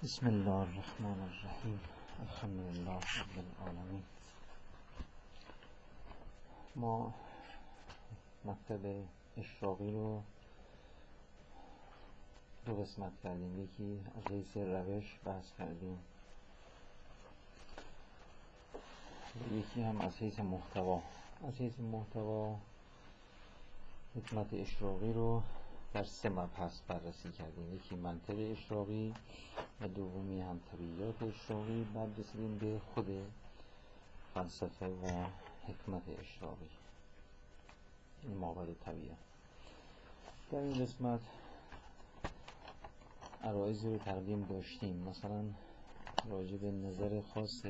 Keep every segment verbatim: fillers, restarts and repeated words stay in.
بسم الله الرحمن الرحیم. الحمد لله رب العالمین. ما مکتب اشراقی رو دو قسمت کردیم، یکی از حیث روش بحث کردیم، یکی هم از حیث محتوا. از حیث محتوا حکمت اشراقی رو در سه مبحث بررسی کردیم، یکی منطق اشراقی و دومی هم طبیعیات اشراقی. بعد رسیدیم به خود فلسفه و حکمت اشراقی، این مابعد طبیعت. در این قسمت عرایضی رو تقدیم داشتیم، مثلا راجع به نظر خاص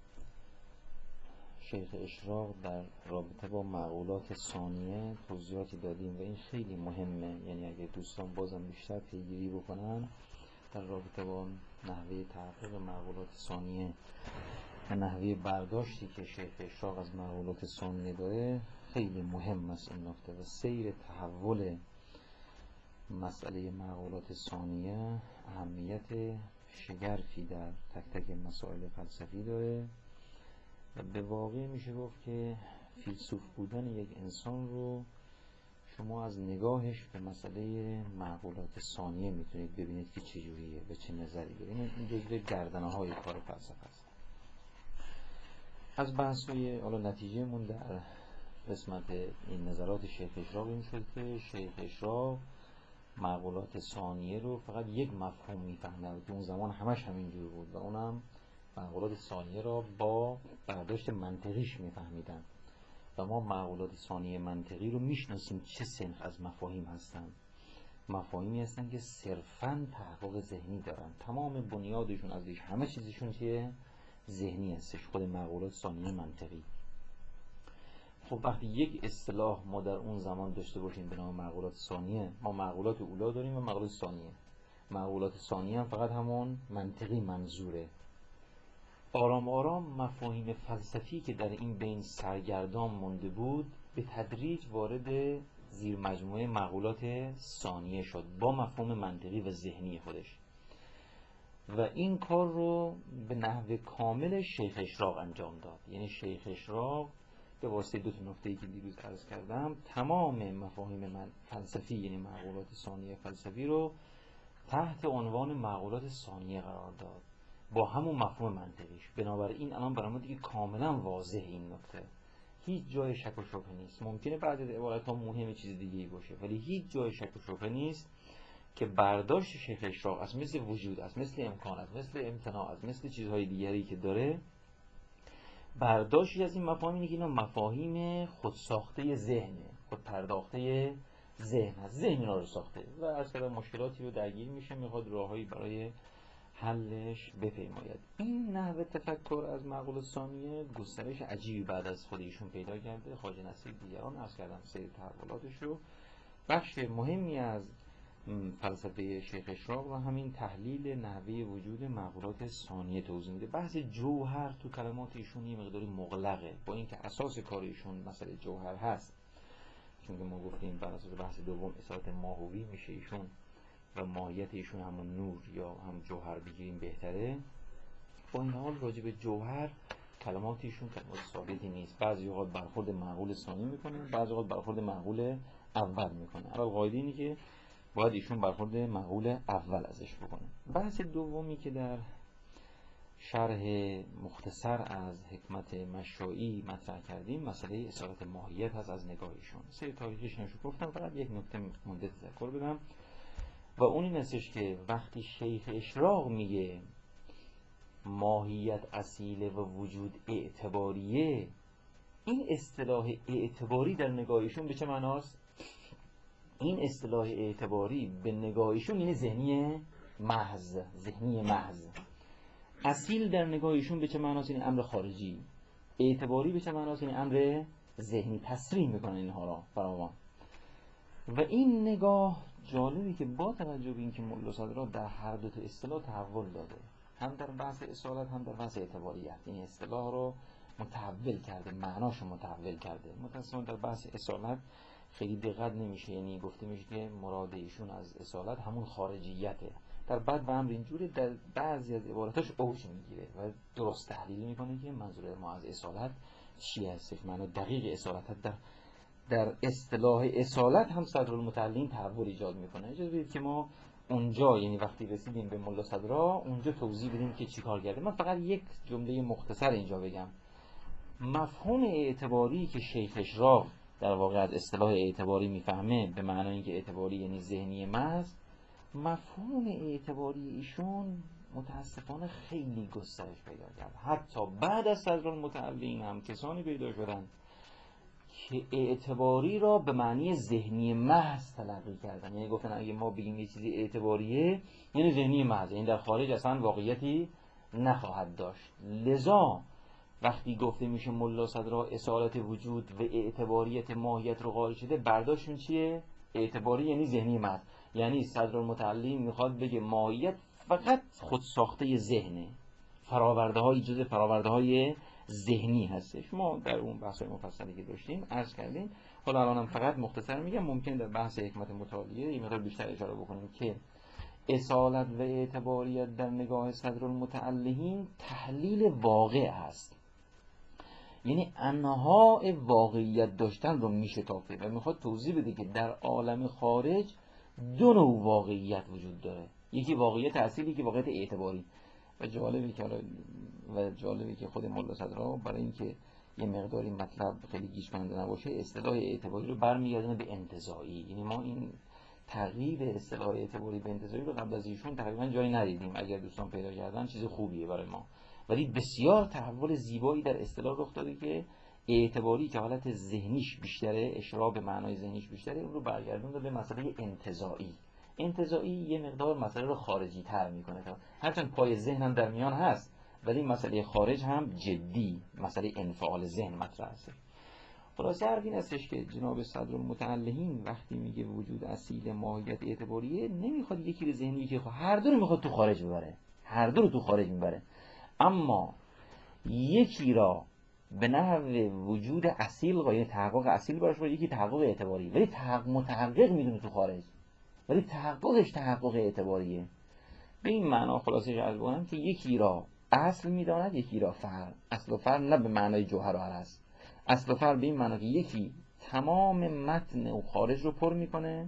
شیخ اشراق در رابطه با معقولات ثانیه توضیحاتی دادیم و این خیلی مهمه، یعنی اگه دوستان بازم بیشتر پیگیری بکنن در رابطه با نحوه تحقیق معقولات ثانیه و نحوه برداشتی که شیخ اشراق از معقولات ثانیه داره، خیلی مهم است این نکته. و سیر تحول مسئله معقولات ثانیه اهمیت شگرفی در تک تک مسائل فلسفی داره و به واقع میشه گفت که فیلسوف بودن یک انسان رو شما از نگاهش به مسئله معقولات ثانیه میتونید ببینید که چجوریه و چه نظری داره. این جزء گردنه های کار فلسفه است. از بحث های حالا نتیجه مون در قسمت این نظرات شیخ اشراق این شد که شیخ اشراق معقولات ثانیه رو فقط یک مفهوم میفهمه که اون زمان همش همینجور بود و اونم معقولات ثانیه را با برداشت منطقیش میفهمیدن و ما معقولات ثانیه منطقی رو میشناسیم چه سنخ از مفاهیم هستن. مفاهیمی هستن که صرفاً تحقق ذهنی دارن، تمام بنیادشون ازش همه چیزشون که ذهنی هستش، خود معقولات ثانیه منطقی. خب وقتی یک اصطلاح ما در اون زمان داشته باشیم به نام معقولات ثانیه، ما معقولات اولا داریم و معقولات ثانیه. معقولات ثانیه هم فقط همون منطقی منظوره. آرام آرام مفاهیم فلسفی که در این بین سرگردان مونده بود به تدریج وارد زیر مجموعه معقولات ثانیه شد با مفهوم منطقی و ذهنی خودش و این کار رو به نحو کامل شیخ اشراق انجام داد. یعنی شیخ اشراق به واسطه دو تا نکته‌ای که دیروز عرض کردم تمام مفاهیم من فلسفی یعنی معقولات ثانیه فلسفی رو تحت عنوان معقولات ثانیه قرار داد با همون مفهوم منطقیش. بنابراین الان برای ما دیگه کاملا واضح این نکته، هیچ جای شک و شبهه نیست. ممکنه بعد از عبارت ها مهم چیز دیگه‌ای باشه ولی هیچ جای شک و شبهه نیست که برداشت شیخ اشراق از مثل وجود، از مثل امکان، از مثل امتناع، از مثل چیزهای دیگری که داره، برداشتی از این مفاهیم اینه که اینا مفاهیم خودساخته ذهنه، خود پرداخته ذهن هست، ذهن اینا رو ساخته و از کدام مشکلاتی رو درگیر میشه، میخواد راههایی برای حلش بپیماید. این نحوه تفکر از معقولات ثانیه گسترش عجیبی بعد از خود ایشون پیدا کرده. خواجه نصیر دیگران عرض کردم سیر تحولاتش رو. بخش مهمی از فلسفه شیخ اشراق و همین تحلیل نحوه وجود معقولات ثانیه توضیح میده. بحث جوهر تو کلمات ایشون یه مقداری مغلقه، با اینکه اساس کار ایشون مسئله جوهر هست، چون که ما گفتیم بر اساس بحث دوم اصالت ماهوی میشه ایشون و ماهیت ایشون همون نور یا هم جوهر بگیریم بهتره. با این حال راجع به جوهر کلمات ایشون کلمات ثابتی نیست، بعضی اوقات برخورد معقول ثانی میکنه، بعضی اوقات برخورد معقول اول میکنه. اول قاعده اینه که باید ایشون برخورد معقول اول ازش بکنه. بحث دومی که در شرح مختصر از حکمت مشائی مطرح کردیم مسئله اصالت ماهیت هست از نگاه ایشون. سری تاریخیش نشو گفتم، فقط یک نکته مونده تذکر بدم و اون این هستش که وقتی شیخ اشراق میگه ماهیت اصیله و وجود اعتباریه، این اصطلاح اعتباری در نگاهشون به چه معناست؟ این اصطلاح اعتباری به نگاهشون یعنی ذهنی محض، ذهنی محض. اصیل در نگاهشون به چه معناست؟ یعنی امر خارجی. اعتباری به چه معناست؟ یعنی امر ذهنی. تصریح میکنن اینها را فراوان. و این نگاه جالبی که با توجه به اینکه ملا صدرا در هر دو تا اصطلاح تحول داده، هم در بحث اصالت هم در بحث اعتباریت، این اصطلاح رو متحول کرده، معناشو متحول کرده. متأسفانه در بحث اصالت خیلی دقت نمیشه، یعنی گفته میشه که مراد ایشون از اصالت همون خارجیته. در بعد به امر اینجوره در بعضی از عباراتش اوج میگیره و درست تحلیل میکنه که منظور ما از اصالت چی هستش، معنی دقیق اصالت در در اصطلاح اصالت هم صدرالمتعلین تحول ایجاد میکنه. اجازه بدید که ما اونجا، یعنی وقتی رسیدیم به ملا صدرا، اونجا توضیح بدیم که چیکار کرده. من فقط یک جمله مختصر اینجا بگم. مفهوم اعتباری که شیخ اشراق در واقع از اصطلاح اعتباری میفهمه، به معنای اینکه اعتباری یعنی ذهنی محض، مفهوم اعتباری ایشون متاسفانه خیلی گسترش پیدا کرد. حتی بعد از صدرالمتعلین هم کسانی پیدا شدن که اعتباری را به معنی ذهنی محض تلقی کردن، یعنی گفتن اگه ما بگیم یه چیزی اعتباریه یعنی ذهنی محض، یعنی در خارج اصلا واقعیتی نخواهد داشت. لذا وقتی گفته میشه ملا صدرا اصالت وجود و اعتباریت ماهیت رو قائل شده، برداشتشون چیه؟ اعتباری یعنی ذهنی محض. یعنی صدرالمتعلین میخواد بگه ماهیت فقط خود ساخته ذهنه، فراورده های جزء فراورده های ذهنی هستش. ما در اون بحث مفصلی که داشتیم عرض کردیم. حالا الانم فقط مختصر میگم، ممکن در بحث حکمت متعالیه یه مقدار بیشتر اشاره بکنیم که اصالت و اعتباریت در نگاه صدرالمتعلین تحلیل واقع است، یعنی انواع واقعیت داشتن رو میشکافه و میخواد توضیح بده که در عالم خارج دو نوع واقعیت وجود داره، یکی واقعیت اصیلی، یکی واقعیت اعتباری. و جالبی که و جالبی که خود ملا صدرا برای اینکه یه مقداری مطلب خیلی گیج کننده نباشه، اصطلاح اعتباری رو برمیگردونه به انتزاعی. یعنی ما این تغییر اصطلاح اعتباری به انتزاعی رو قبل از ایشون تقریبا جایی ندیدیم. اگر دوستان پیدا کردن چیز خوبیه برای ما، ولی بسیار تحول زیبایی در اصطلاح رخ داده که اعتباری که حالت ذهنیش بیشتره، اشراق به معنای ذهنیش بیشتره، اون رو برگردونده به مسئله انتزاعی. انتزاعی یه مقدار مسئله رو خارجی تر میکنه، هرچند پای ذهن هم در میان هست، ولی مسئله خارج هم جدی، مسئله انفعال ذهن مطرح است. خلاصه حرف این استش که جناب صدرالمتعلین وقتی میگه وجود اصیل ماهیت اعتباریه، نمیخواد یکی رو ذهنی که هر دو رو میخواد تو خارج ببره، هر دو رو تو خارج میبره، اما یکی را به نحو وجود اصیل، یعنی تحقق اصیل براش باشه، یکی تحقق اعتباری، ولی تحقق متحقق میدونه تو خارج، ولی تحققش تحقق اعتباریه. به این معنا خلاصه عرض کنم که یکی را اصل میداند، یکی را فرع. اصل و فرع نه به معنای جوهر و هست، اصل و فرع به این معنا که یکی تمام متن و خارج رو پر میکنه،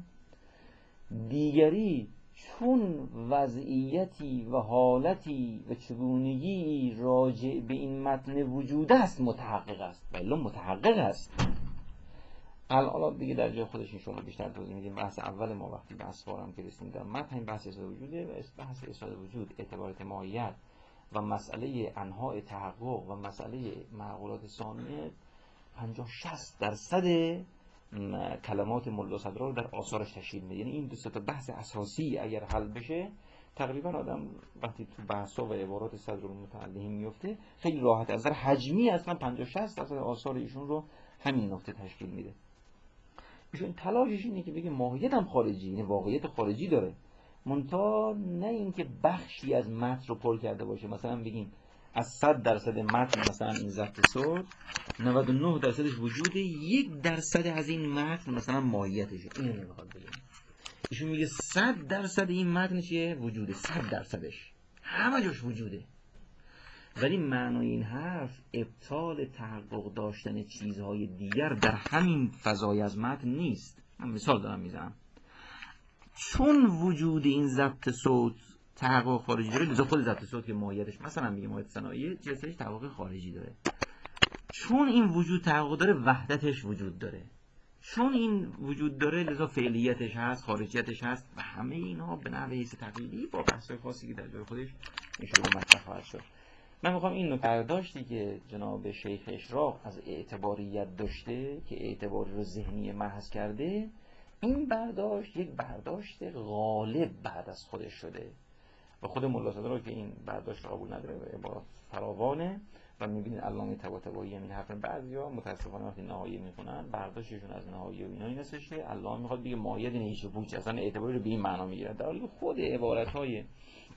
دیگری چون وضعیتی و حالتی و چگونگی راجع به این متن وجود است متحقق است، ولی متحقق است. الان دیگه در جای خودش شما بیشتر توضیح میدیم. بحث اول ما وقتی به اسوارم که رسیدیم در متن، این بحث اصالت وجوده و بحث اصالت وجود، اعتبارات ماهیت و مسئله انواع تحقق و مسئله معقولات ثانیه پنجاه شصت درصد کلمات ملا صدرا رو در آثارش تشکیل میده. یعنی این دو تا بحث اساسی اگر حل بشه، تقریبا آدم وقتی تو بحثا و عبارات صدرالمتعلین میفته خیلی راحت از نظر حجمی اصلا پنجاه شصت درصد آثار ایشون رو همین نقطه تشکیل میده. ایشون تلاشش اینه که بگه ماهیت هم خارجی، یعنی واقعیت خارجی داره، منتها نه اینکه بخشی از متن رو پر کرده باشه. مثلا بگیم از صد درصد متن مثلا این ضبط صوت نود و نه درصدش وجوده، یک درصد از این متن مثلا ماهیتشه. اینو نمیخواد بگه. ایشون میگه صد درصد این متن چیه؟ وجوده. صد درصدش همه جاش وجوده. ولی معنای این حرف ابطال تحقق داشتن چیزهای دیگر در همین فضای از متن نیست. من مثال دارم میزنم. چون وجود این ضبط صوت تحقق خارجی داره، لذا خود ضبط صوت که ماهیتش مثلا میگه ماهیت صنایع جلسهش تحقق خارجی داره. چون این وجود تحقق داره، وحدتش وجود داره. چون این وجود داره، لذا فعلیتش هست، خارجیتش هست و همه اینها به نحو حیث تقلیدی با بحث‌های خاصی که در جای خودش انشاءالله مطرح خواهد شد. من میخوام این نکته برداشتی که جناب شیخ اشراق از اعتباریت داشته که اعتباری رو ذهنی محض کرده، این برداشت یک برداشت غالب بعد از خودش شده و خود ملا صدرا که این برداشت قبول نداره و عبارات فراوانه و میبینید علامه طباطبایی همین حرف بعضیا متاسفانه وقتی نهایی میخونن برداشتشون از نهایی و اینا این هستش که علامه میخواد بگه ماهیت نیش و پوچ، اصلا اعتباری رو به این معنا میگیره، در حالی خود عبارت‌های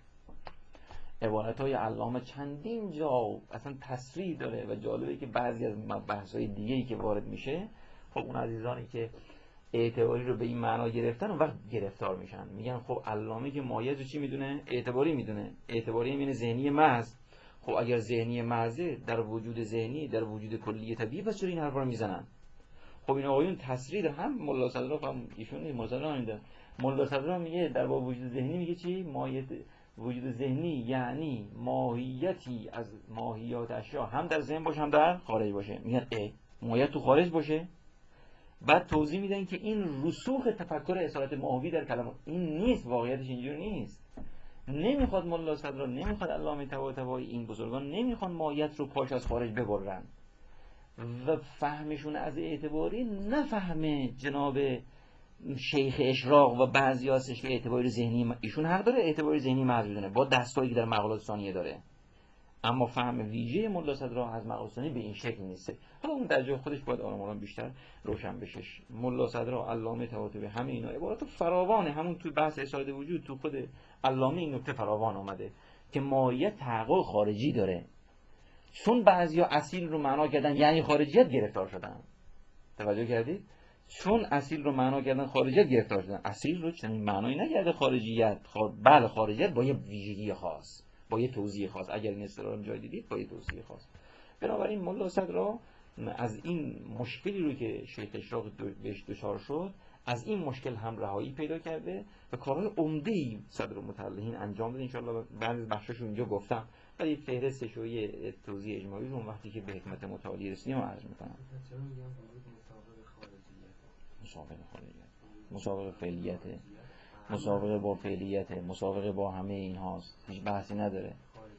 عبارت‌های علامه چندین جا اصلا تصریح داره و جالبه که بعضی از بحث‌های دیگه‌ای که وارد میشه، خب اون عزیزانی که اعتباری رو به این معنا گرفتن اون وقت گرفتار میشن. میگن خب علامه که مایز رو چی میدونه؟ اعتباری میدونه. اعتباری یعنی ذهنی محض. خب اگر ذهنی محضه در وجود ذهنی، در وجود کلی طبیعی، پس چرا این حرفا رو میزنن؟ خب این آقایون تصریح هم ملا صدرا هم ایشون نیست، ملا صدرا میده. ملا صدرا میگه در با وجود ذهنی میگه چی؟ مایت وجود ذهنی یعنی ماهیتی از ماهیات اشیا هم در ذهن باشه هم در خارج باشه. میگن ای ماهیت تو خارج باشه. بعد توضیح میدن که این رسوخ تفکر اصالت ماهوی در کلام این نیست، واقعیتش اینجوری نیست. نمیخواد ملا صدرا، نمیخواد علامه طباطبایی، این بزرگان نمیخوان ماهیت رو پاش از خارج ببرن و فهمشون از اعتباری نه فهم جناب شیخ اشراق و بعضی هستش که اعتباری ذهنی ایشون حق داره اعتباری ذهنی محض بدونه با دستایی که در مقالات ثانیه داره، اما فهم ویژه ملا صدرا از مقالات ثانیه به این شکل نیست. حالا اون در جای خودش باید آرام آرام بیشتر روشن بشه. ملا صدرا، علامه طباطبایی، همه اینا عبارات فراوانه. همون تو بحث اصالت وجود تو خود علامه این نکته فراوان اومده که ماهیت تحقق خارجی داره. چون بعضیا اصیل رو معنا کردن یعنی خارجیت گرفتار شدن. توجه کردید؟ چون اصیل رو معنا کردن خارجیت گرفتار شدن. اصیل رو چنین معنایی نکرده خارجیت. خار... بله خارجیت با یه ویژگی خاص، با یه توضیح خاص. اگر این اصطلاح رو جای دیدید با یه توضیح خاص. بنابراین ملا صدرا از این مشکلی رو که شیخ اشراق بهش دچار شد، از این مشکل هم رهایی پیدا کرده و کارهای عمده‌ای صدر متعلقین انجام داد. ان شاءالله بعضی بخشاشو اینجا گفتم، ولی فهرستش و یه توضیح اجمالی رو وقتی که به حکمت متعالی رسیدیم عرض می‌کنم. مسابقه خارجیت، مسابقه فعلیت، مسابقه با فعلیت، مسابقه با همه این هاست، هیچ بحثی نداره.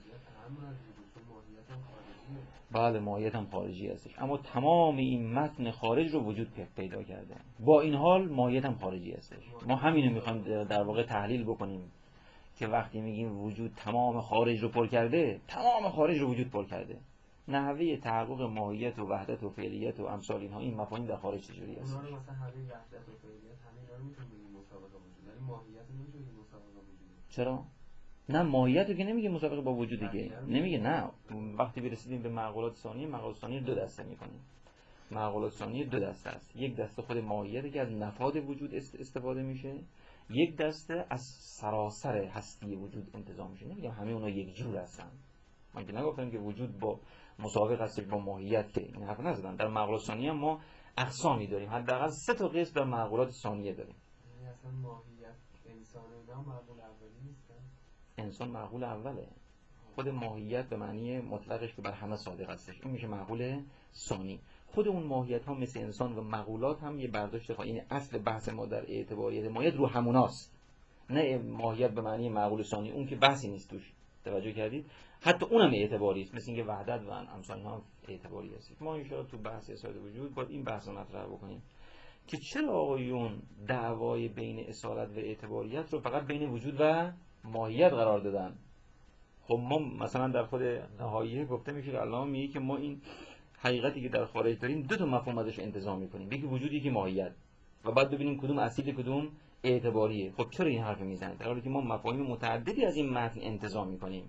بله ماهیت هم خارجی هستش، اما تمام این متن خارج رو وجود پیدا کرده. با این حال ماهیت هم خارجی هستش. ما همینو میخوایم در واقع تحلیل بکنیم که وقتی میگیم وجود تمام خارج رو پر کرده، تمام خارج رو وجود پر کرده. نحوه تحقق ماهیت و وحدت و فعلیت و امثال اینها، این مفاهیم در خارج چجوری هست؟ اونا رو مثلا همین وحدت و فعلیت همین رو میتونیم بگیم مسابقه وجود، ولی ماهیت رو نمیتونیم بگیم مسابقه وجود. چرا؟ نه ماهیت رو که نمیگه مسابقه با وجود دیگه، نمیگه. نه وقتی برسیدیم به معقولات ثانیه، معقولات ثانیه دو دسته میکنیم. معقولات ثانیه دو دسته است. یک دسته خود ماهیت که از نفاد وجود استفاده میشه، یک دسته از سراسر هستی وجود انتزاع میشه. نمیگم همه اونا یک جور هستن. من که نگفتم که وجود با مسابقه هستش با ماهیت، که این حرف نزدن. در معقولات ثانیه ما اقسامی داریم، حداقل سه تا قسم در معقولات ثانیه داریم. یعنی اصلا ماهیت انسان اینا معقول اولی نیست. انسان معقول اوله. خود ماهیت به معنی مطلقش که بر همه صادق هستش، این میشه معقول ثانی. خود اون ماهیت ها مثل انسان و معقولات هم یه برداشت خواهی. این اصل بحث ما در اعتباریت ماهیت رو هموناست، نه ماهیت به معنی معقول ثانی، اون که بحثی نیست توش. توجه کردید؟ حتی اونم اعتباری است، مثل اینکه وحدت و امثال ها اعتباری است. ما ان شاءالله تو بحث اصالت وجود باید این بحث رو مطرح بکنیم که چرا آقایون دعوای بین اصالت و اعتباریت رو فقط بین وجود و ماهیت قرار دادن. خب ما مثلا در خود نهاییه گفته میشه که علامه میگه که ما این حقیقتی که در خارج داریم دو تا مفهوم ازش انتزاع میکنیم، یکی وجود یکی ماهیت، و بعد ببینیم کدوم اصیل کدوم اعتباریه. خب چرا این حرف میزنه در حالی که ما مفاهیم متعددی از این متن انتزاع میکنیم؟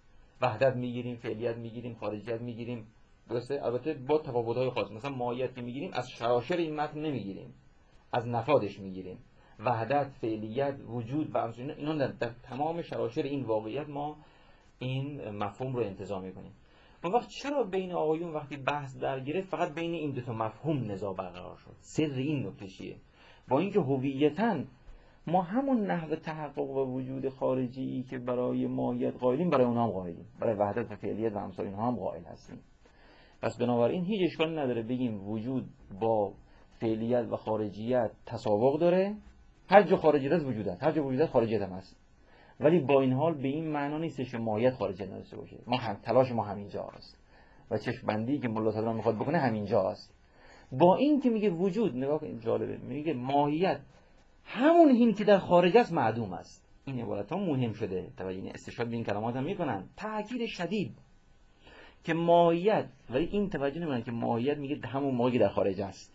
وحدت میگیریم، فعلیت میگیریم، خارجیت میگیریم، درسته؟ البته با تفاوت‌های خاص. مثلا ماهیت که میگیریم از شراشر این متن نمیگیریم، از نفادش میگیریم. وحدت، فعلیت، وجود و امثال اینا در, در تمام شراشر این واقعیت ما این مفهوم رو انتزاع میکنیم. اون وقت چرا بین آقایون وقتی بحث در گرفت فقط بین این دو تا مفهوم نزاع برقرار شد؟ سر این نکته چیه؟ با اینکه هویتاً ما همون نحو تحقق و وجود خارجی که برای ماهیت قائلیم برای اونها هم قائلیم، برای وحدت و فعلیت و امثال اینها هم قائل هستیم. پس بنابراین هیچ اشکالی نداره بگیم وجود با فعلیت و خارجیت تساوق داره. هر جا خارجیت هست وجود هست، هر جا وجود هست خارجیت هم هست. ولی با این حال به این معنا نیستش که ماهیت خارجیت نداشته باشه. ما هم تلاش ما همینجا است و چشم بندی که ملا صدرا میخواد بکنه همینجا است. با این که میگه وجود، نگاه کن جالبه، میگه ماهیت همون این که در خارج است معدوم است. این عبارت ها مهم شده، توجه استشهاد به این کلمات هم میکنن، تاکید شدید که ماهیت، ولی این توجه نمیکنن که ماهیت میگه همون موقعی در خارج است.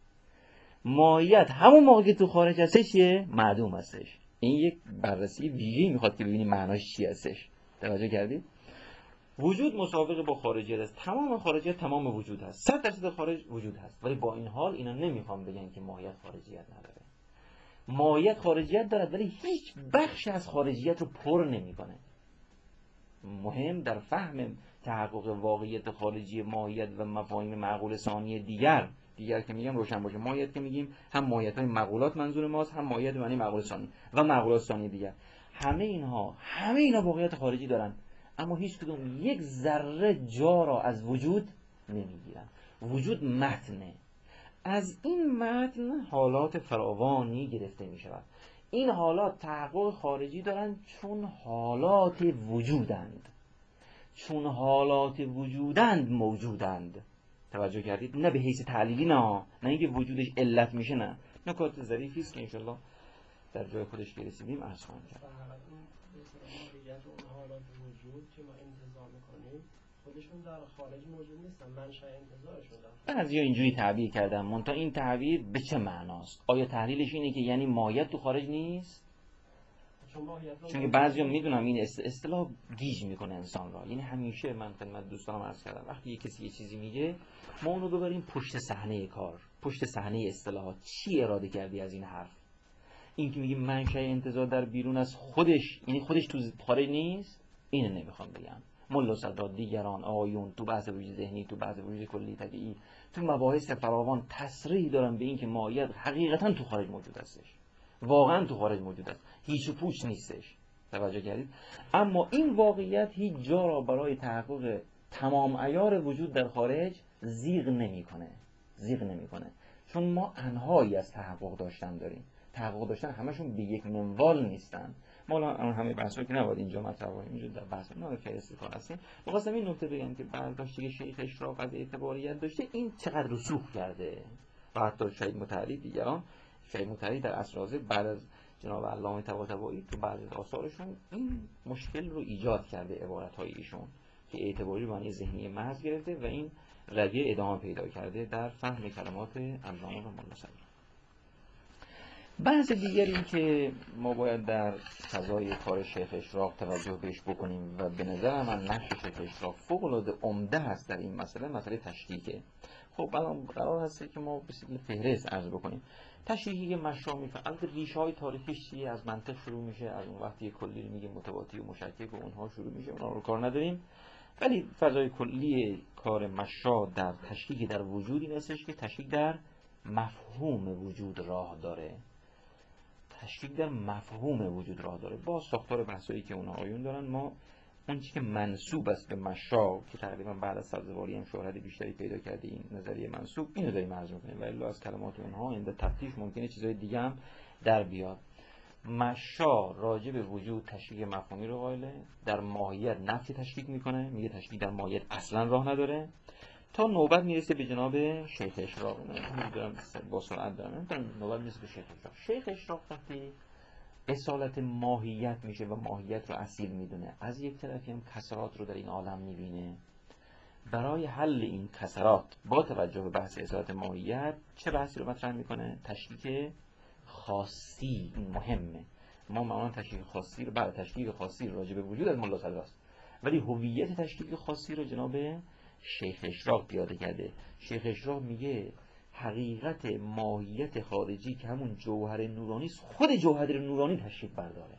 ماهیت همون موقعی تو خارج هستش چیه؟ معدوم هستش. این یک بررسی ویژه‌ای میخواد که ببینیم معناش چی هستش. توجه کردید؟ وجود مساوی با خارجیت است. تمام خارجیت تمام وجود هست. صد درصد خارج وجود هست. ولی با این حال اینا نمیخوام بگن که ماهیت خارجیت نداره. ماهیت خارجیت دارد ولی هیچ بخش از خارجیت رو پر نمیکنه. مهم در فهم تحقق واقعیت خارجی ماهیت و مفاهیم معقول ثانی دیگر دیگر که میگم روشن باشه. ماهیت که میگیم هم ماهیت های مقولات منظور ماست، هم ماهیت معنی معقول ثانی و معقولات ثانی دیگر. همه اینها همه اینا واقعیت خارجی دارن، اما هیچ کدوم یک ذره جا را از وجود نمیگیرن. وجود متنه. از این متن حالات فراوانی گرفته می شود. این حالات تحقق خارجی دارند چون حالات وجودند. چون حالات وجودند موجودند. توجه کردید؟ نه به حیث تعلیلی، نه نه اینکه وجودش علت میشه، نه. نکات ظریفی است که انشالله در جای خودش که رسیدیم عرض خواهم کرد. اون حالات وجود که ما انتزاع میکنیم خودشون در خارج موجود نیستن، منشأ انتزاعشون در خارج. بعضیا اینجوری تعبیر کردن، منتها این تعبیر به چه معناست؟ آیا تحلیلش اینه که یعنی ماهیت تو خارج نیست؟ چون که بعضیا میدونم این اصطلاح گیج میکنه انسان را. یعنی همیشه من خدمت دوستانم عرض کردم وقتی یه کسی یه چیزی میگه ما اونو ببریم پشت صحنه کار، پشت صحنه اصطلاحات. چی اراده کردی از این حرف؟ این که میگه منشأ انتزاع در بیرون از خودش، یعنی خودش تو خارج نیست، اینو نمیخوام بگم. ملا صدرات، دیگران، آیون تو بحث وجود ذهنی، تو بحث وجود کلی طبیعی، تو مباحث فراوان تصریح دارن به این که ماهیت حقیقتا تو خارج موجود هستش، واقعا تو خارج موجود است، هیچ و پوچ نیستش. توجه کردید؟ اما این واقعیت هیچ جا را برای تحقق تمام عیار وجود در خارج زیغ نمیکنه. زیغ نمیکنه چون ما انهایی از تحقق داشتن داریم. تحقق داشتن همشون به یک منوال نیستن. ما الان همه بحثا که نباید اینجا مطرح کنیم، اینجا در بحث نه که استفاده هستیم. می‌خواستم این نکته بگم که برداشتی شیخ اشراق از اعتباریت داشته این چقدر رسوخ کرده و حتی شهید مطهری دیگران. شهید مطهری در اسرازه بعد از جناب علامه طباطبایی تو بعضی از آثارشون این مشکل رو ایجاد کرده، عبارت‌های ایشون که اعتباری معنی ذهنی محض گرفته و این رویه ادامه پیدا کرده در فهم کلمات علامه و مولا صدرات. بحث دیگری این که ما باید در فضای کار شیخ اشراق توجه بهش بکنیم و به نظر من نقش شیخ اشراق فوق‌العاده عمده هست در این مسئله، مسئله تشکیکه. خب الان قرار هست که ما به شکل فهرست عرض بکنیم. تشکیکی که مشروع میفعل ریشه‌های تاریخیش چیه؟ از منطق شروع میشه، از اون وقتی کلی میگه متواتی و مشکک و اونها شروع میشه، اونها رو کار نداریم. ولی فضای کلی کار مشروع در تشکیک در وجود این هستش که تشکیک در مفهوم وجود راه داره. تشکیک در مفهوم وجود راه داره. با ساختار بحثایی که اونها آیون دارن، ما اون چیزی که منسوب است به مشا که تقریبا بعد از سبزواری هم شهرت بیشتری پیدا کرده این نظریه منسوب، اینو داریم عرض می‌کنیم. ولی از کلمات اونها عند تفتیش ممکنه چیزای دیگه هم در بیاد. مشا راجع به وجود تشکیک مفهومی رو قائله، در ماهیت نفی تشکیک میکنه، میگه تشکیک در ماهیت اصلا راه نداره، تا نوبت میرسه به جناب شیخ اشراق. نمیدونم با سرعت دارم نوبت میرسه به شیخ اشراق. شیخ اشراق وقتی اصالت ماهیت میشه و ماهیت رو اصیل میدونه، از یک طرفی هم کسرات رو در این عالم میبینه. برای حل این کسرات با توجه به بحث اصالت ماهیت چه بحثی رو مطرح میکنه؟ تشکیک خاصی. این مهمه. ما معنا تشکیک خاصی رو بعد تشکیک خاصی راجع به وجود از مولا صدرات، ولی هویت تشکیک خاصی رو جناب شیخ اشراق پیاده کرده. شیخ اشراق میگه حقیقت ماهیت خارجی که همون جوهر نورانی است، خود جوهر نورانی تشکیک برداره.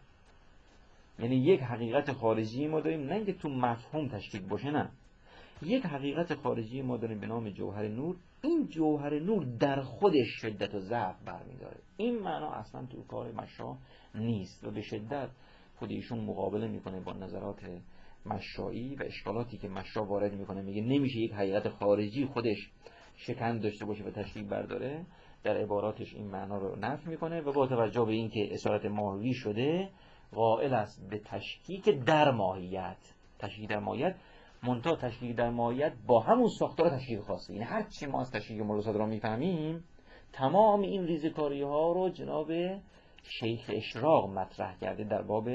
یعنی یک حقیقت خارجی ما داریم، نه اینکه تو مفهوم تشکیک باشه، نه، یک حقیقت خارجی ما داریم به نام جوهر نور. این جوهر نور در خودش شدت و ضعف برمیداره. این معنا اصلا تو کار مشا نیست و به شدت خود ایشون مقابله میکنه با نظرات مشایی و اشکالاتی که مشا وارد میکنه. میگه نمیشه یک حقیقت خارجی خودش شکن داشته باشه و تشکیک برداره. در عباراتش این معنا رو نفی میکنه و با توجه به اینکه اصالت ماهی شده قائل است به تشکیک در ماهیت. تشکیک در ماهیت منتها تشکیک در ماهیت با همون ساختار تشکیک خاصی. یعنی هر چی ما از تشکیک مولا صدرات میفهمیم، تمام این ریزکاری ها رو جناب شیخ اشراق مطرح کرده در باب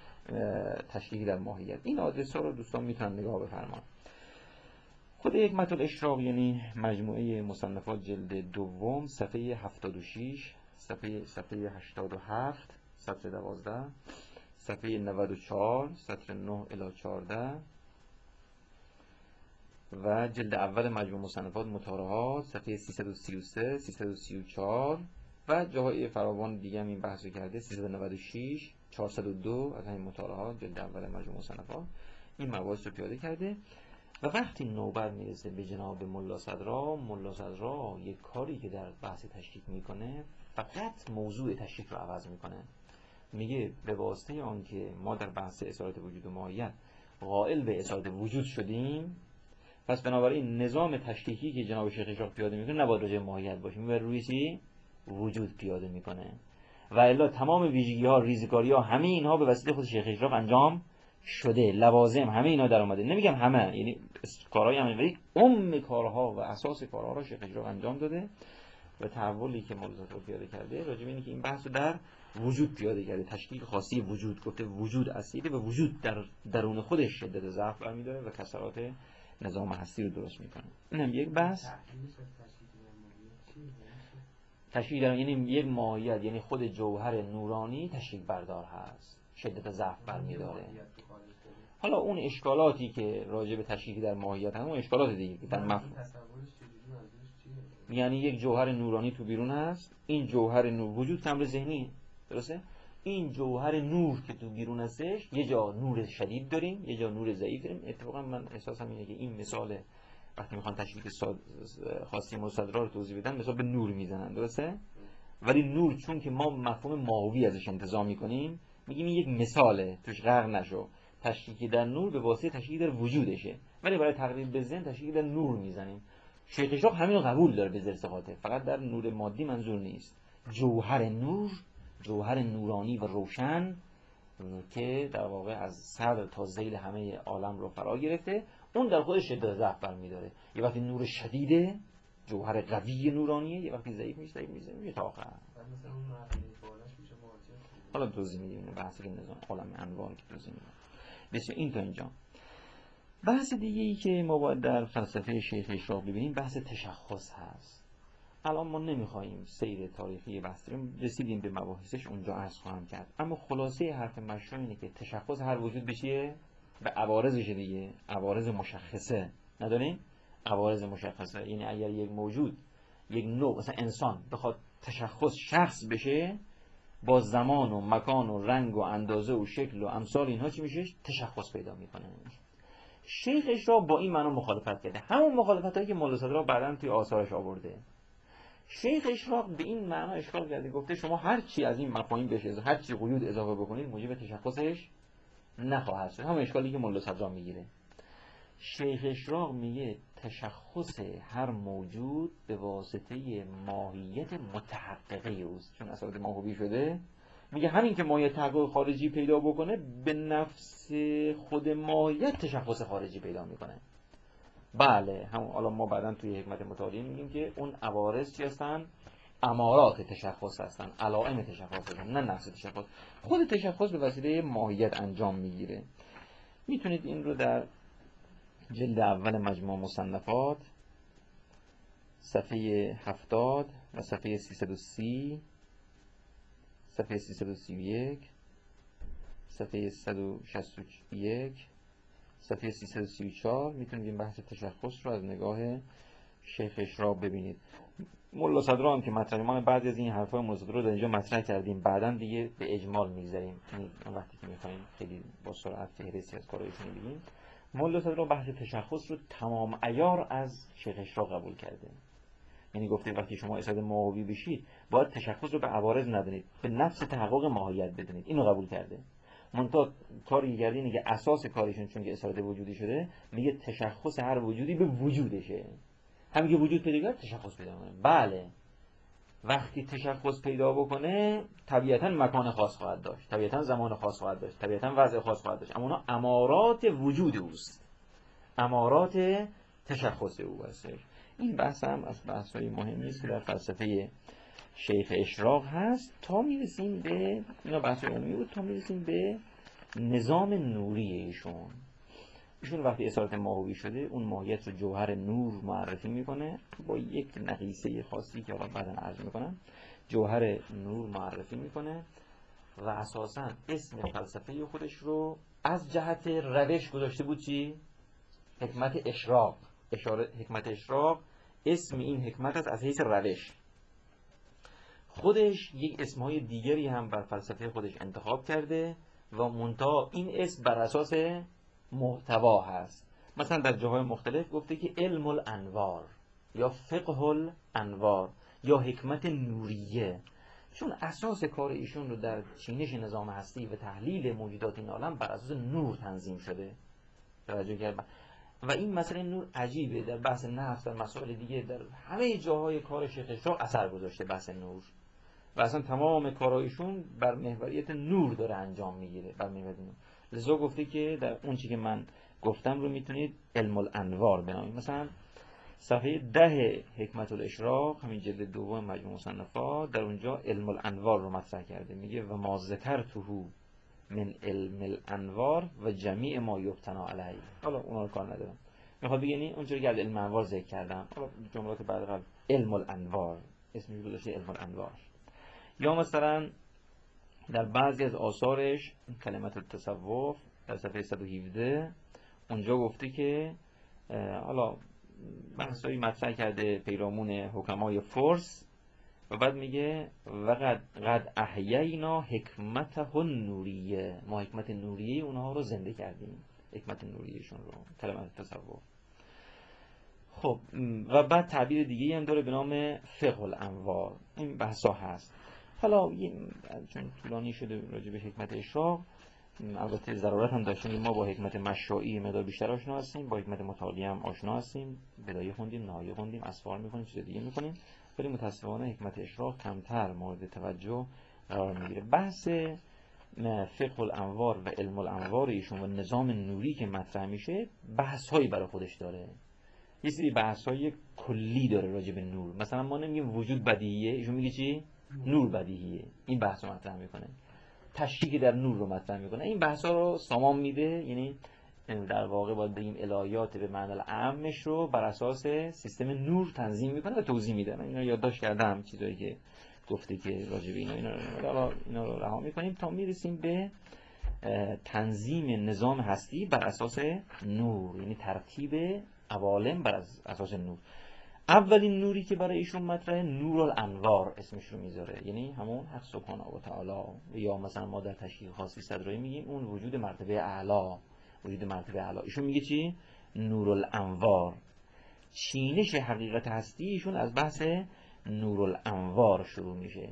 تشکیک در ماهیت. این آدرس ها رو دوستان میتونن نگاه بفرمایید. خود حکمت الاشراق یعنی مجموعه مصنفات جلد دوم صفحه هفتاد و شش، صفحه صفحه هشتاد و هفت، سطر دوازده، صفحه نود و چهار، سطر نه الی چهارده، و جلد اول مجموع مصنفات مطالعات صفحه سیصد و سی و سه سیصد و سی و چهار و جاهای فراوان دیگه هم این بحثو کرده. سیصد و نود و شش چهارصد و دو از همین مطالعات جلد اول مجموع مصنفات این مباحث رو پیاده کرده. و وقتی نوبت میرسه به جناب ملا صدرا، ملا صدرا یک کاری که در بحث تشکیک میکنه فقط موضوع تشکیک رو عوض میکنه. میگه به واسطه آن که ما در بحث اصالت وجود و ماهیت قائل به اصالت وجود شدیم، پس بنابراین نظام تشکیکی که جناب شیخ اشراق پیاده میکنه نباید راجع به ماهیت باشه، میبره روی چی؟ وجود پیاده میکنه. و الا تمام ویژگی ها، ریزکاری ها، همه اینها به وسیله خود شیخ اشراق انجام شده، لوازم همه اینا در اومده. نمیگم همه، یعنی کارهای همه، ولی ام کارها و اساس کارها رو شیخ اشراق انجام داده. و تحولی که موضوع رو پیاده کرده راجع به اینه که این بحث رو در وجود پیاده کرده، تشکیک خاصی وجود، گفته وجود اصیله و وجود در درون خودش شدت ضعف برمی‌داره و کسرات نظام هستی رو درست میکنه. اینم یک بحث. تشکیک در یعنی یک ماهیت، یعنی خود جوهر نورانی تشکیک بردار هست، شدت ضعف برمی‌داره. حالا اون اشکالاتی که راجع به تشکیک در ماهیت هم اون اشکالات دیگه که در مفهوم، یعنی یک جوهر نورانی تو بیرون هست، این جوهر نور وجود کامل ذهنی، درسته؟ این جوهر نور که تو بیرون هستش، یه جا نور شدید داریم، یه جا نور ضعیف داریم. اتفاقا من احساسم اینه که این مثال وقتی میخوان تشکیک خاصی مصدرا رو توضیح بدن مثال به نور میزنن، درسته؟ ولی نور چون که ما مفهوم ماهوی ازش انتزاع میکنیم، میگیم این یک مثاله، توش غرق نشو. تشکیک در نور به واسطه تشکیک در وجودشه، ولی برای تقریب به ذهن تشکیک در نور میزنیم. شیخ اشراق همین رو قبول داره به زرسقاطه، فقط در نور مادی منظور نیست. جوهر نور، جوهر نورانی و روشن که در واقع از صدر تا ذیل همه عالم رو فرا گرفته، اون در خودش شدت ضعف برمی‌داره. یه وقتی نور شدیده، جوهر قوی نورانیه، یه وقتی ضعیف میشه، ضعیف میشه میشه تا آخر. حالا توضیح میدیم بحثی که نظام عالم انوار که توضیح میدیم. بسیار این تا اینجا. بحث دیگه ای که ما باید در فلسفه شیخ اشراق ببینیم بحث تشخص هست. الان ما نمیخواییم سیر تاریخی بحث رو رسیدیم به مباحثش، اونجا عرض خواهم کرد. اما خلاصه حرف مشروع اینه که تشخص هر وجود بشه به عوارضش دیگه، عوارض مشخصه نداریم. عوارض مشخصه یعنی اگر یک موجود، یک نوع، مثلا انسان بخواد تشخص شخص بشه، با زمان و مکان و رنگ و اندازه و شکل و امثال اینها چی میشه؟ تشخص پیدا میکنه. شیخ اشراق با این معنا مخالفت کرده، همون مخالفت هایی که ملا صدرا بعداً توی آثارش آورده. شیخ اشراق به این معنا اشکال کرده، گفته شما هر چی از این مفاهیم بشه، هر چی قیود اضافه بکنید موجب تشخصش نخواهد شد. همون اشکالی که ملا صدرا میگیره. شیخ اشراق میگه تشخص هر موجود به واسطه ماهیت متحققه اوست، چون اصالت ماهوی شده. میگه همین که ماهیت تحقق خارجی پیدا بکنه به نفس خود ماهیت تشخص خارجی پیدا میکنه. بله، هم حالا ما بعداً توی حکمت متعالی میگیم که اون عوارض چی هستن؟ امارات تشخص هستن، علائم تشخص هستن، نه نفس تشخص. خود تشخص به وسیله ماهیت انجام میگیره. میتونید این رو در جلد اول مجموع مصنفات صفحه هفتاد و صفحه سیصد و سی، صفحه سیصد و سی و یک، صفحه صد و شصت و یک، صفحه سیصد و سی و چهار میتونید این بحث تشخص رو از نگاه شیخ اشراق ببینید. ملا صدرا هم که مطرح ما بعضی از این حرفای ملا صدرا رو در اینجا مطرح کردیم، بعداً دیگه به اجمال میگذاریم. یعنی وقتی که میخوایم خیلی با سرعت فهرستی از کارهایشون بگیم، ملا صدرا بحث تشخص رو تمام عیار از شیخ اشراق قبول کرده. یعنی گفته وقتی شما اصالت ماهوی بشید باید تشخص رو به عوارض ندونید، به نفس تحقق ماهیت بدونید. اینو قبول کرده. منتها کاری کردی اینه که اساس کارشون چون که اصالت وجودی شده، میگه تشخص هر وجودی به وجودشه. همین که وجود پیدا کرد تشخص پیدا کنه. بله، وقتی تشخص پیدا بکنه طبیعتاً مکان خاص خواهد داشت، طبیعتاً زمان خاص خواهد داشت، طبیعتاً وضع خاص خواهد داشت، اما اونا امارات وجود اوست، امارات تشخص او هستش. این بحث هم از بحث‌های مهمی است که در فلسفه شیخ اشراق هست. تا میرسیم به اینا بحث علمی بود، تا میرسیم به نظام نوری ایشون. ایشون وقتی اصالت ماهوی شده اون ماهیت رو جوهر نور معرفی میکنه با یک نقیصه خاصی که آقا بعداً عرض میکنم. جوهر نور معرفی میکنه و اساساً اسم فلسفه خودش رو از جهت روش گذاشته بود چی؟ حکمت اشراق. اشاره حکمت اشراق اسم این حکمت است از حیث روش. خودش یک اسمهای دیگری هم بر فلسفه خودش انتخاب کرده و منتها این اسم بر اساس محتوا هست. مثلا در جاهای مختلف گفته که علم الانوار یا فقه الانوار یا حکمت نوریه، چون اساس کار ایشون رو در چینش نظام هستی و تحلیل موجودات این عالم بر اساس نور تنظیم شده. توجه کردم. و این مسئله نور عجیبه، در بحث نفس، در مسائل دیگه، در همه جاهای کار شیخ اشراق اثر گذاشته بحث نور و اصلا تمام کارایشون بر محوریت نور داره انجام میگیره، بر محوریت نور. لذا گفته که در اون چی که من گفتم رو میتونید علم الانوار بنامید. مثلا صفحه ده حکمت الاشراق، همین جلد دوم مجموع مصنفات، در اونجا علم الانوار رو مطرح کرده. میگه و ما ذکرته من علم الانوار و جمیع ما یبتنا علیه. حالا اونا رو کار ندارم، میخواد بگه یعنی اونجوری که علم الانوار ذکر کردم، حالا جملات بعد قبل علم الانوار اسمش رو گذاشته علم الانوار. یا مثلا در بعضی از آثارش کلمت التصوف در صفحه صد و هفده اونجا گفته که حالا بحثایی مطرح کرده پیرامون حکمای فرس و بعد میگه وقد قد احیینا حکمته النوریه، ما حکمت نوریه اونها رو زنده کردیم، حکمت نوریهشون رو، کلمت تصوف. خب و بعد تعبیر دیگه هم داره به نام فقه الانوار. این بحثا هست. حالا چون طولانی شده راجع به حکمت اشراق، البته ضرورت هم داشتیم ما با حکمت مشائی مقدار بیشتر آشنا هستیم، با حکمت متعالی هم آشنا هستیم، بدایه خوندیم، نهایه خوندیم، اسفار میکنیم، چیز دیگه میکنیم، ولی متاسفانه حکمت اشراق کمتر مورد توجه قرار میگیره. بحث فقه الانوار و علم الانوار ایشون و نظام نوری که مطرح میشه بحث‌هایی برای خودش داره. یه سری بحث‌های کلی داره راجع به نور. مثلا ما نمیگیم وجود بدیهیه، ایشون میگه چی؟ نور بدیهیه. این بحث رو مطرح میکنه. تشکیک در نور رو مطرح میکنه. این بحث‌ها رو سامان میده، یعنی در واقع باید بگیم الهیات به معنی عامش رو بر اساس سیستم نور تنظیم میکنه و توضیح میده. من اینا یادداشت کردم، چیزایی که گفته که راجع به اینا اینا رو اینا رو رها میکنیم تا میرسیم به تنظیم نظام هستی بر اساس نور، یعنی ترتیب عوالم بر اساس نور. اولین نوری که برای ایشون مطرحه نور الانوار اسمش رو میذاره، یعنی همون حق سبحانه و تعالی، یا مثلا ما در تشریح خاصی صدرایی میگیم اون وجود مرتبه اعلی، وجود مرتبه اعلی. ایشون میگه چی؟ نور الانوار. چینش حقیقت هستی ایشون از بحث نور الانوار شروع میشه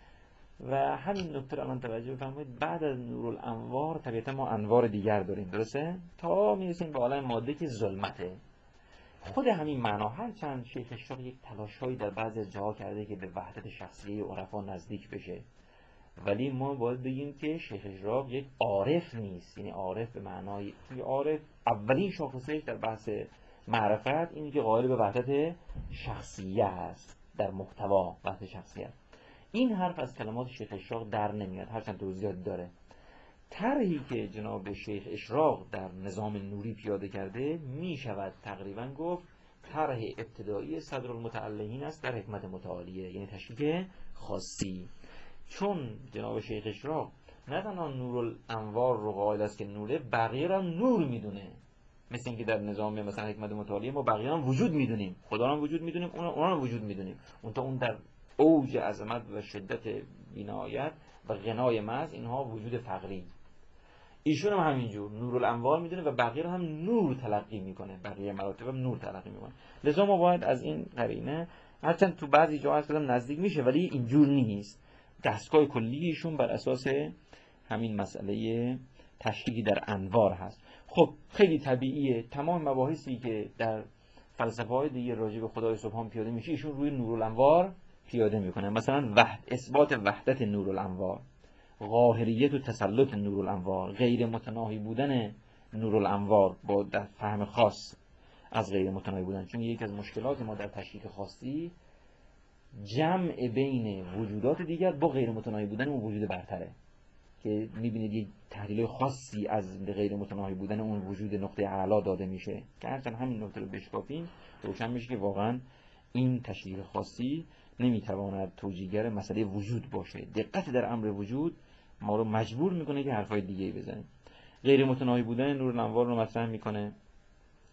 و همین نکته رو الان توجه بفرمایید. بعد از نور الانوار طبیعتا ما انوار دیگر داریم، درسته؟ تا میرسیم به عالم ماده که ظلمته. خود همین معنا، هرچند شیخ اشراق یک تلاش‌هایی در بعضی از جاها کرده که به وحدت شخصیه عرفا نزدیک بشه، ولی ما باید بگیم که شیخ اشراق یک عارف نیست. یعنی عارف به معنای عارف اولین شاخصش در بحث معرفت اینه که قائل به وحدت شخصیه است، در محتوا وحدت شخصیت. این حرف از کلمات شیخ اشراق در نمیاد، هرچند توضیحات داره. طرحی که جناب شیخ اشراق در نظام نوری پیاده کرده می شود تقریبا گفت طرح ابتدایی صدر المتعلقین است در حکمت متعالیه، یعنی تشکیک خاصی. چون جناب شیخ اشراق نه تنها نور الانوار رو قائل است که نوره، بقیه را نور میدونه. مثل اینکه در نظام مثلا حکمت متعالیه ما بقیه را وجود میدونیم، خدا را وجود میدونیم، اونا را وجود میدونیم. اون تا اون در اوج عظمت و شدت بینایت و غنای محض، اینها وجود فقری. ایشون هم همینجور نور الانوار میدونه و بقیه رو هم نور تلقی میکنه، بقیه مراتب هم نور تلقی میکنه. لذا ما باید از این قرینه، هرچند تو بعضی جاها اصلا نزدیک میشه ولی اینجور نیست، دستگاه کلیشون بر اساس همین مسئله تشکیکی در انوار هست. خب خیلی طبیعیه تمام مباحثی که در فلسفه های دیگه راجع به خدای سبحان پیاده میشه ایشون روی نور الانوار پیاده میکنه. مثلا وحد، اثبات وحدت نور الانوار، قاهریت و تسلط نور الانوار، غیر متناهی بودن نور الانوار با در فهم خاص از غیر متناهی بودن. چون یکی از مشکلات ما در تشکیک خاصی جمع بین وجودات دیگر با غیر متناهی بودن اون وجود برتره، که میبینید یک تحلیل خاصی از غیر متناهی بودن اون وجود نقطه اعلا داده میشه که هرچند همین نقطه رو بشکافیم روشن میشه که واقعا این تشکیک خاصی نمیتواند توجیهگر مسئله وجود باشه. دقت در امر وجود ما رو مجبور میکنه که حرفای دیگه بزنیم. غیر متناهی بودن نور الانوار رو مطرح میکنه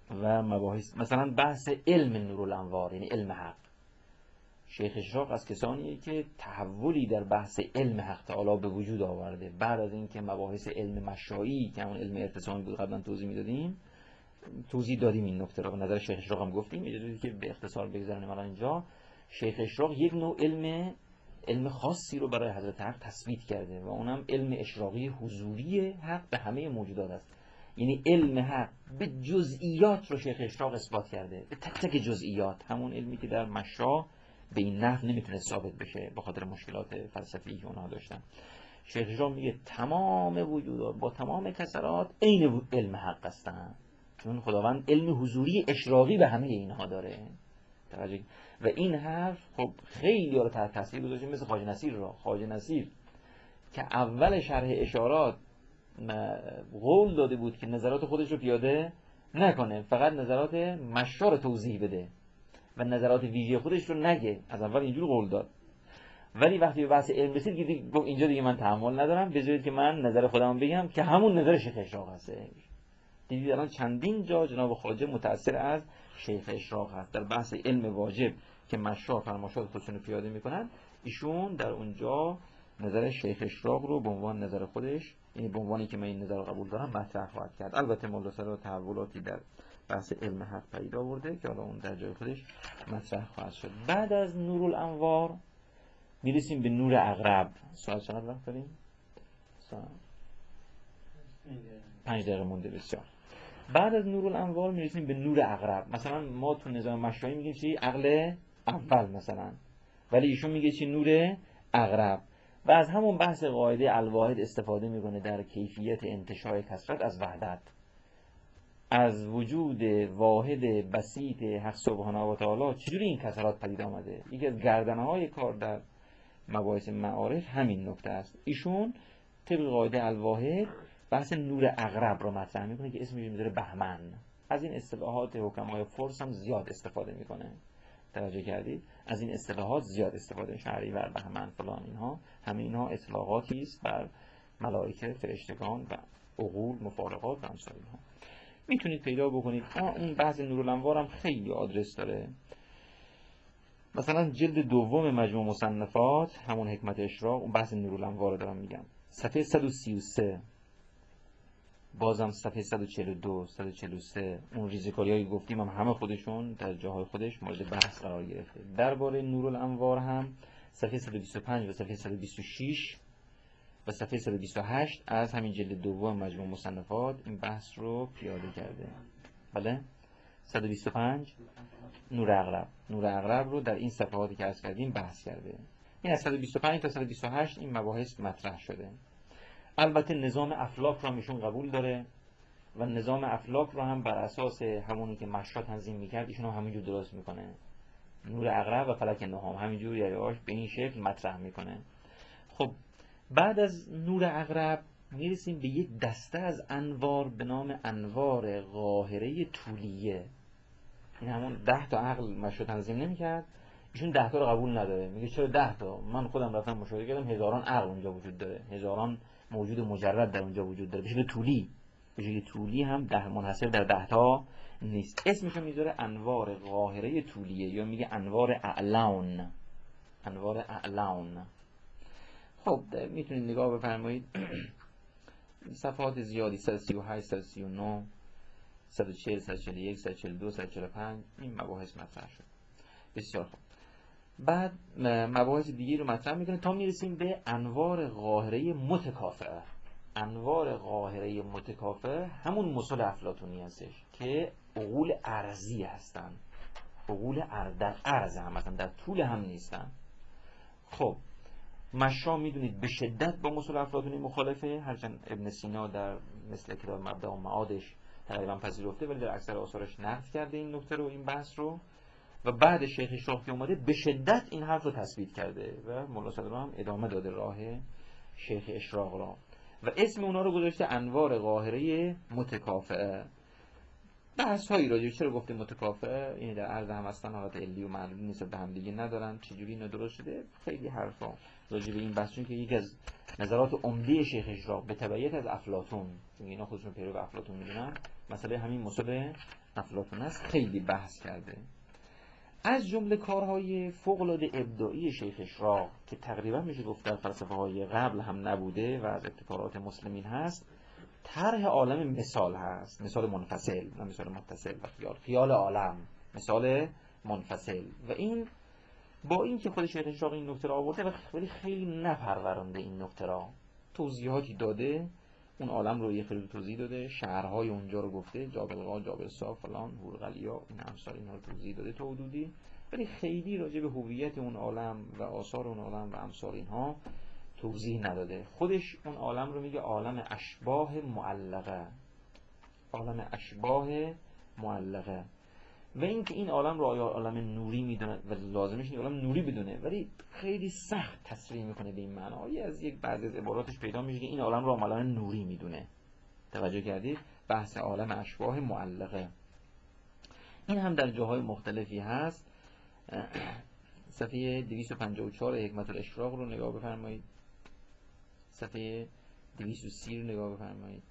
و مباحث مثلا بحث علم نورالانوار، یعنی علم حق. شیخ اشراق از کسانیه که تحولی در بحث علم حق تعالی به وجود آورده. بعد از اینکه مباحث علم مشایی که همون علم ارتسامی بود قبلا توضیح میدادیم، توضیح دادیم این نکته رو، به نظر شیخ اشراق هم گفتیم، اجازه که به اختصار بگذاریم الان اینجا. شیخ اشراق یک نوع علم علم خاصی رو برای حضرت حق تثبیت کرده و اونم علم اشراقی حضوری حق به همه موجودات است. یعنی علم حق به جزئیات رو شیخ اشراق اثبات کرده، به تک تک جزئیات، همون علمی که در مشا به این نحو نمیتونه ثابت بشه به خاطر مشکلات فلسفی که اونها داشتن. شیخ اشراق میگه تمام وجودات با تمام کسرات عین علم حق هستن، چون خداوند علم حضوری اشراقی به همه اینها داره. و این حرف خب خیلی رو تحت تاثیر گذاشته، مثل خواجه نصیر را. خواجه نصیر که اول شرح اشارات قول داده بود که نظرات خودش رو پیاده نکنه، فقط نظرات مشا رو توضیح بده و نظرات ویژه خودش رو نگه، از اول اینجور قول داد. ولی وقتی به بحث علم رسید گفت اینجا دیگه من تحمل ندارم، بذارید که من نظر خودم بگم که همون نظر شیخ اشراق هسته. دیدید الان چندین جا جناب خواجه متأثر از شیخ اشراق هست در بحث علم واجب که مشا فرماشات خودشون رو پیاده میکنن. ایشون در اونجا نظر شیخ اشراق رو به عنوان نظر خودش، یعنی به عنوانی که من این نظر رو قبول دارم، مطرح خواهد کرد. البته مولا صدر تحولاتی در بحث علم حق پیدا آورده که حالا اون در جای خودش مطرح خواهد شد. بعد از نورالانوار میرسیم به نور عقرب. ساعت چقدر وقت داریم؟ ساعت پنج دقیقه مونده. بسیار. بعد از نورالانوار میرسیم به نور عقرب. مثلا ما تو نظام مشایی میگیم چی؟ عقل اول مثلا، ولی ایشون میگه چی؟ نور عقرب. و از همون بحث قاعده الواحد استفاده میکنه در کیفیت انتشار کثرت از وحدت، از وجود واحد بسیط حق سبحانه و تعالی چجوری این کثرات پدید آمده. یکی از گردنهای کار در مباحث معارف همین نکته است. ایشون طبق قاعده الواحد بحث نور عقرب رو مطرح میکنه که اسمش میذاره بهمن. از این اصطلاحات حکمای فرس هم زیاد استفاده میکنه. توجه کردید؟ از این اصطلاحات زیاد استفاده، شهریور، بهمن، فلان، اینها همه اینها اطلاقاتی است بر ملائکه، فرشتگان و عقول، مفارقات و امثال اینها. میتونید پیدا بکنید. اون بحث نورالانوار هم خیلی آدرس داره. مثلا جلد دوم مجموع مصنفات، همون حکمت اشراق، اون بحث نورالانوار رو دارم میگم، صفحه صد و سی و سه، بازم صفحه صد و چهل و دو، صد و چهل و سه، اون ریزکاریایی گفتیم هم همه خودشون در جاهای خودش مورد بحث قرار گرفته. درباره نورالانوار هم صفحه صد و بیست و پنج و صفحه صد و بیست و شش و صفحه صد و بیست و هشت از همین جلد دوم مجموع مصنفات این بحث رو پیاده کرده. بله؟ صد و بیست و پنج نور عقرب. نور عقرب رو در این صفحاتی که عرض کردیم بحث کرده. این از صد و بیست و پنج تا صد و بیست و هشت این مباحث مطرح شده. البته نظام افلاک رو هم ایشون قبول داره و نظام افلاک رو هم بر اساس همونی که مشا تنظیم میکرد ایشون هم همینجور درست میکنه. نور عقرب و فلک نهم همینجور یعنی به این شکل مطرح میکنه. خب بعد از نور عقرب میرسیم به یک دسته از انوار به نام انوار قاهره طولیه. این همون ده تا عقل مشا تنظیم نمیکرد، ایشون ده تا رو قبول نداره. میگه چرا ده تا؟ من خودم رفتم مشاهده کردم هزاران عقل اونجا وجود داره، هزاران موجود مجرد در اونجا وجود داره. بشه طولی، بشه طولی هم ده منحصر در ده تا نیست. اسمشو میذاره انوار قاهره طولیه یا میگه انوار اعلون. انوار اعلون. خب میتونید نگاه بفرمایید صفحات زیادی صد و سی و هشت، صد و سی و نه، صد و چهل، صد و چهل و یک، صد و چهل و دو، صد و چهل و پنج این مباحث مطرح شد. بسیار خوب. بعد مباحث دیگه رو مطرح میکنه تا میرسیم به انوار قاهره متکافئه. انوار قاهره متکافئه همون مثل افلاطونی هستش که عقول ارضی هستن. عقول در عرض هم مثلا در طول هم نیستن. خب مشا میدونید به شدت با مثل افلاطونی مخالفه، هرچند ابن سینا در مثل کتاب مبدأ و معادش تقریبا پذیرفته ولی در اکثر آثارش نقد کرده این نکته رو، این بحث رو. و بعد شیخ اشراق که اومده به شدت این حرف رو تثبیت کرده و مولا صدر هم ادامه داده راه شیخ اشراق را و اسم اونا رو گذاشته انوار قاهره متکافئه. بحث هایی راجع چرا گفته متکافئه، یعنی در عرض هم هستن، حالت علی و معلولی نسبت به هم دیگه ندارن، چجوری اینو درست شده، خیلی حرفا راجع به این بحث، چون که یکی از نظرات عمده شیخ اشراق به تبعیت از افلاطون، چون اینا خودشون پیرو افلاطون میدونن، مسئله همین مصاب افلاطون است، خیلی بحث کرده. از جمله کارهای فوق‌العاده ابداعی شیخ اشراق که تقریبا میشه گفت در فلسفه های قبل هم نبوده و از ابتکارات مسلمین هست، طرح عالم مثال هست، مثال منفصل نه مثال متصل و خیال خیال عالم، مثال منفصل. و این با این که خود شیخ اشراق این نکته را آورده ولی خیلی نپرورنده این نکته را، توضیحاتی داده، اون عالم رو یه خیلی توضیح داده، شهرهای اونجا رو گفته، جابلقا، جابلسا، فلان، هورغلیا، این امثال اینا رو توضیح داده تا حدودی، ولی خیلی راجع به هویت اون عالم و آثار اون عالم و امثال اینها توضیح نداده. خودش اون عالم رو میگه عالم اشباح معلقه، عالم اشباح معلقه. و اینکه این عالم رو آیا عالم نوری میدونه و لازمش نیست عالم نوری بدونه، ولی خیلی سخت تصریح میکنه به این معنی. از یک بعضی از عباراتش پیدا میشه که این عالم رو عالم نوری میدونه. توجه کردید؟ بحث عالم اشباح معلقه این هم در جاهای مختلفی هست. صفحه دویست و پنجاه و چهار حکمت الاشراق رو نگاه بفرمایید، صفحه دویست و سی رو نگاه بفرمایید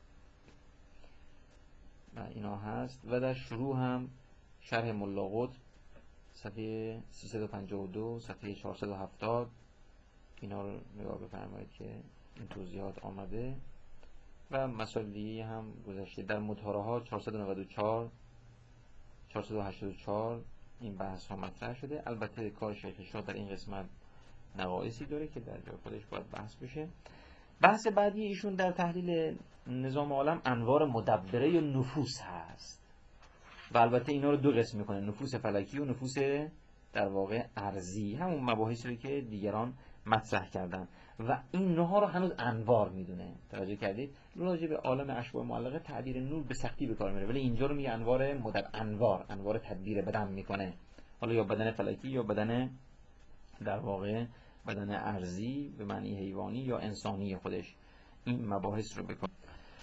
و اینا هست. و در شروع هم شرح ملا قطب صفحه سیصد و پنجاه و دو، صفحه چهارصد و هفتاد، اینا رو نگاه بفرمایید که این توضیحات آمده. و مسائل دیگه هم گذشته در مطالعه ها چهارصد و نود و چهار، چهارصد و هشتاد و چهار این بحث ها مطرح شده. البته کار شیخ اشراق در این قسمت نقایصی داره که در جای خودش باید بحث بشه. بحث بعدی ایشون در تحلیل نظام عالم انوار مدبره یا نفوس هست و البته اینا رو دو قسم میکنه، نفوس فلکی و نفوس در واقع ارضی، همون مباحثی رو که دیگران مطرح کردن و اینها رو هنوز انوار میدونه. توجه کردید؟ راجع به عالم اشباح معلقه تعبیر نور به سختی به کار میره، ولی اینجا رو میگه انوار مدب، انوار انوار تدبیر بدن میکنه، حالا یا بدن فلکی یا بدن در واقع بدن ارضی به معنی حیوانی یا انسانی خودش، این مباحث رو بکنه.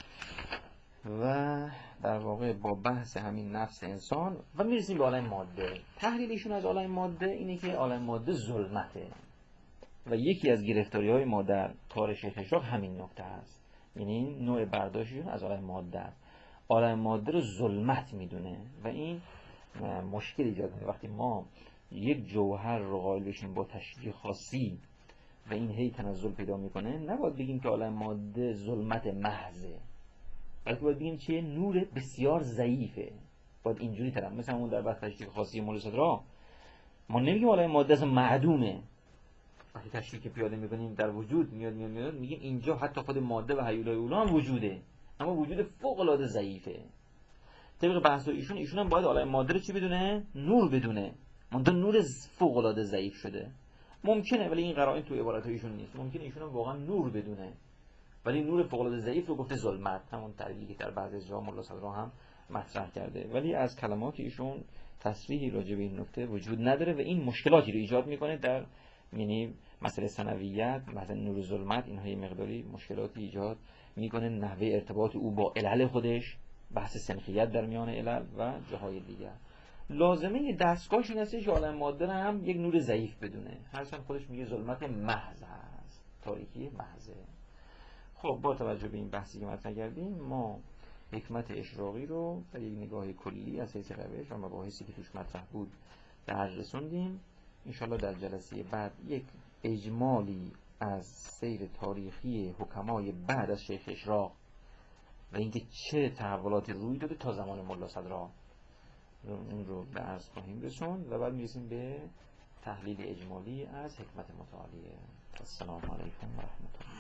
و در واقع با بحث همین نفس انسان و میرسیم به عالم ماده. تحلیلشون از عالم ماده اینه که عالم ماده ظلمته و یکی از گرفتاری های ما در کار شیخ اشراق همین نکته است، یعنی نوع برداشتشون از عالم ماده است. عالم ماده رو ظلمت میدونه و این مشکل ایجاد میکنه. وقتی ما یک جوهر رو قائل بشیم با تشریح خاصی و این هی تنزل پیدا میکنه، نباید بگیم که عالم ماده ظلمت محضه، بلکه باید بگیم چیه؟ نور بسیار ضعیفه. باید اینجوری طرف مثلا اون در بحث تشریح خاصی مولا صدرا ما نمیگیم عالم ماده از معدومه، وقتی تشریح که پیاده میکنیم در وجود میاد میاد میاد میگیم اینجا حتی خود ماده و هیولای اولا هم وجوده، اما وجود فوق العاده ضعیفه. طبق بحث ایشون ایشون هم باید عالم ماده رو چی بدونه؟ نور بدونه، منتها نور فوق العاده ضعیف شده. ممکنه، ولی این قرائن تو عبارت ایشون نیست، ممکنه ایشون هم واقعا نور بدونه ولی نور فوق العاده ضعیف رو گفته ظلمت، همون تعبیری که در بعضی جا مولا صدرا هم مطرح کرده. ولی از کلمات ایشون تصریحی راجع به این نکته وجود نداره و این مشکلاتی رو ایجاد میکنه در، یعنی مسئله ثانویت، مثلا نور و ظلمت، اینها یه مقداری مشکلاتی ایجاد میکنه. نحوه ارتباط او با علل خودش، بحث سنخیت در میان علل و جاهای دیگر. لازمه دستگاهش این هستش که عالم ماده رو هم یک نور ضعیف بدونه، هرچند خودش میگه ظلمت محض هست، تاریکی محضه. خب با توجه به این بحثی که مطرح کردیم، ما حکمت اشراقی رو در یک نگاه کلی از حیث روش و مباحثی که توش مطرح بود به حد رسوندیم. انشاءالله در جلسه بعد یک اجمالی از سیر تاریخی حکمای بعد از شیخ اشراق و اینکه چه تحولاتی روی داده تا زمان مولا صدرا اون رو به عرض خواهیم رسوند و بعد میرسیم به تحلیل اجمالی از حکمت متعالیه. السلام علیکم و رحمت الله.